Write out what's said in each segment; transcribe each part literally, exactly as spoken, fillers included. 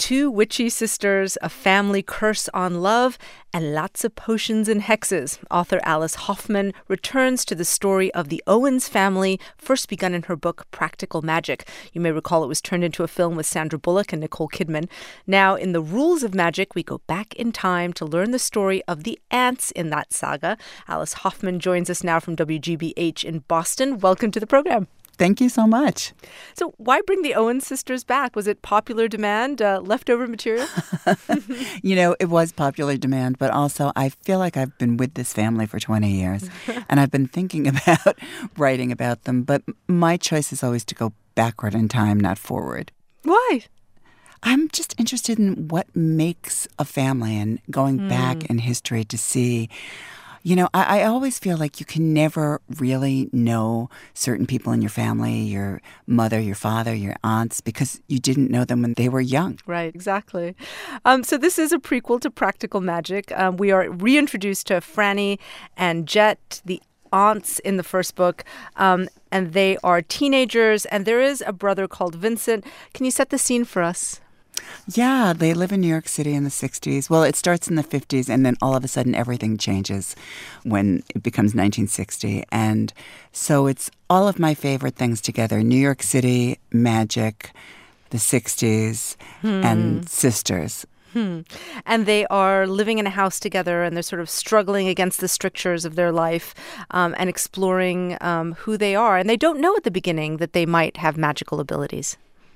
Two witchy sisters, a family curse on love, and lots of potions and hexes. Author Alice Hoffman returns to the story of the Owens family, first begun in her book Practical Magic. You may recall it was turned into a film with Sandra Bullock and Nicole Kidman. Now, in The Rules of Magic, we go back in time to learn the story of the ants in that saga. Alice Hoffman joins us now from W G B H in Boston. Welcome to the program. Thank you so much. So why bring the Owens sisters back? Was it popular demand, uh, leftover material? You know, it was popular demand, but also I feel like I've been with this family for twenty years, and I've been thinking about writing about them, but my choice is always to go backward in time, not forward. Why? I'm just interested in what makes a family and going mm. back in history to see. You know, I, I always feel like you can never really know certain people in your family, your mother, your father, your aunts, because you didn't know them when they were young. Right, exactly. Um, so this is a prequel to Practical Magic. Um, we are reintroduced to Franny and Jet, the aunts in the first book, um, and they are teenagers, and there is a brother called Vincent. Can you set the scene for us? Yeah, they live in New York City in the sixties. Well, it starts in the fifties, and then all of a sudden everything changes when it becomes nineteen sixty. And so it's all of my favorite things together: New York City, magic, the sixties, hmm. and sisters. Hmm. And they are living in a house together, and they're sort of struggling against the strictures of their life um, and exploring um, who they are. And they don't know at the beginning that they might have magical abilities.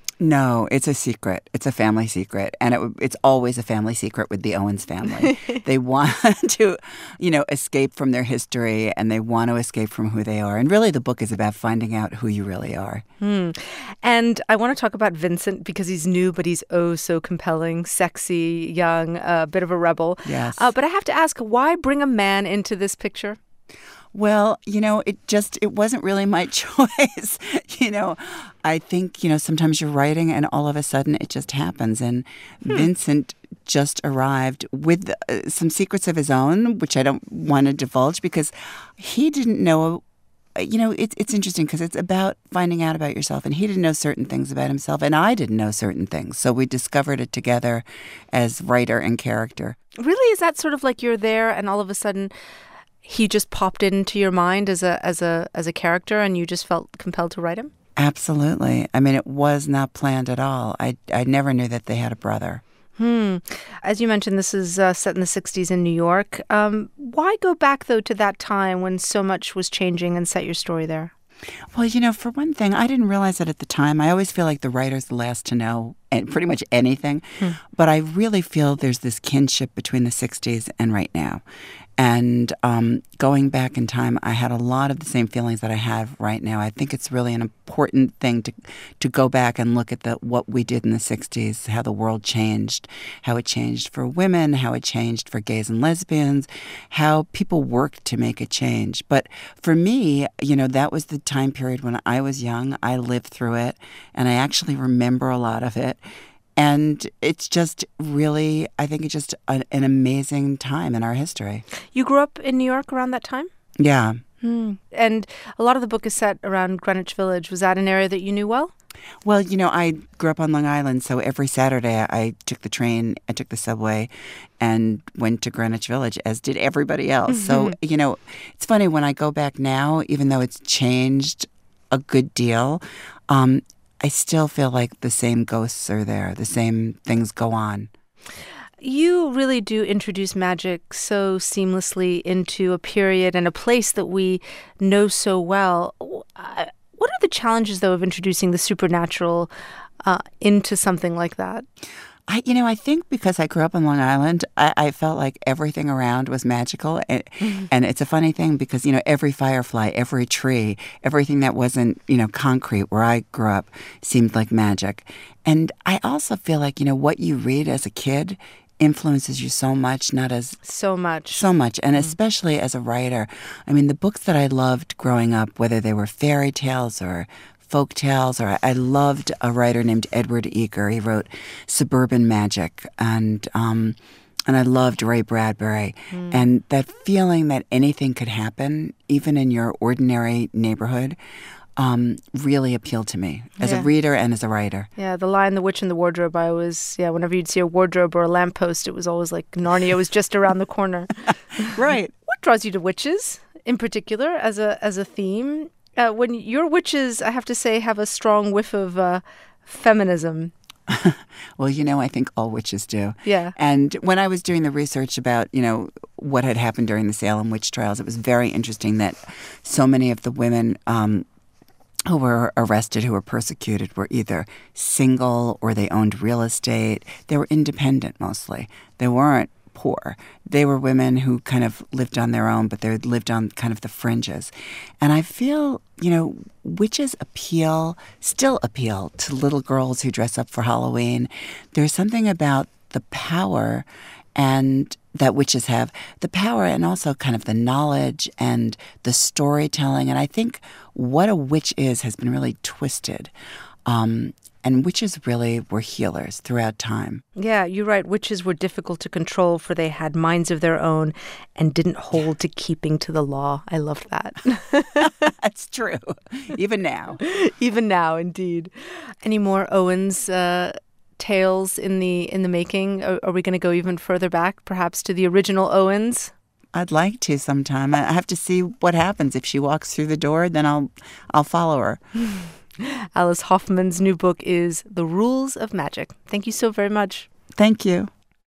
No, it's a secret. It's a family secret. And it, it's always a family secret with the Owens family. They want to, you know, escape from their history, and they want to escape from who they are. And really the book is about finding out who you really are. Hmm. And I want to talk about Vincent because he's new, but he's oh so compelling, sexy, young, a uh, bit of a rebel. Yes. Uh, but I have to ask, why bring a man into this picture? Well, you know, it just, it wasn't really my choice. You know, I think, you know, sometimes you're writing and all of a sudden it just happens. And hmm. Vincent just arrived with uh, some secrets of his own, which I don't want to divulge because he didn't know. You know, it's it's interesting because it's about finding out about yourself. And he didn't know certain things about himself, and I didn't know certain things. So we discovered it together as writer and character. Really? Is that sort of like you're there and all of a sudden he just popped into your mind as a as a as a character, and you just felt compelled to write him? Absolutely. I mean, it was not planned at all. I I never knew that they had a brother. Hmm. As you mentioned, this is uh, set in the sixties in New York. Um, why go back, though, to that time when so much was changing and set your story there? Well, you know, for one thing, I didn't realize it at the time. I always feel like the writer's the last to know and pretty much anything. Hmm. But I really feel there's this kinship between the sixties and right now. And um, going back in time, I had a lot of the same feelings that I have right now. I think it's really an important thing to to go back and look at the what we did in the sixties, how the world changed, how it changed for women, how it changed for gays and lesbians, how people worked to make a change. But for me, you know, that was the time period when I was young. I lived through it, and I actually remember a lot of it. And it's just really, I think it's just an, an amazing time in our history. You grew up in New York around that time? Yeah. Hmm. And a lot of the book is set around Greenwich Village. Was that an area that you knew well? Well, you know, I grew up on Long Island, so every Saturday I took the train, I took the subway, and went to Greenwich Village, as did everybody else. Mm-hmm. So, you know, it's funny, when I go back now, even though it's changed a good deal, um, I still feel like the same ghosts are there, the same things go on. You really do introduce magic so seamlessly into a period and a place that we know so well. What are the challenges, though, of introducing the supernatural uh, into something like that? I, you know, I think because I grew up on Long Island, I, I felt like everything around was magical. And, mm-hmm. and it's a funny thing because, you know, every firefly, every tree, everything that wasn't, you know, concrete where I grew up seemed like magic. And I also feel like, you know, what you read as a kid influences you so much, not as... So much. So much. And mm-hmm. especially as a writer. I mean, the books that I loved growing up, whether they were fairy tales or folk tales, or I loved a writer named Edward Eager. He wrote Suburban Magic, and um, and I loved Ray Bradbury. Mm. And that feeling that anything could happen, even in your ordinary neighborhood, um, really appealed to me as Yeah. a reader and as a writer. Yeah, The Lion, the Witch, and the Wardrobe. I always, yeah, whenever you'd see a wardrobe or a lamppost, it was always like Narnia was just around the corner. Right. What draws you to witches in particular as a as a theme? Uh, when your witches, I have to say, have a strong whiff of uh, feminism. Well, you know, I think all witches do. Yeah. And when I was doing the research about, you know, what had happened during the Salem witch trials, it was very interesting that so many of the women um, who were arrested, who were persecuted, were either single or they owned real estate. They were independent mostly. They weren't poor. They were women who kind of lived on their own, but they lived on kind of the fringes. And I feel, you know, witches appeal, still appeal to little girls who dress up for Halloween. There's something about the power and that witches have, the power and also kind of the knowledge and the storytelling. And I think what a witch is has been really twisted. Um, and witches really were healers throughout time. Yeah, you're right. Witches were difficult to control, for they had minds of their own and didn't hold to keeping to the law. I love that. That's true. Even now. Even now, indeed. Any more Owens uh, tales in the in the making? Are, are we going to go even further back, perhaps to the original Owens? I'd like to sometime. I have to see what happens. If she walks through the door, then I'll I'll follow her. Alice Hoffman's new book is The Rules of Magic. Thank you so very much. Thank you.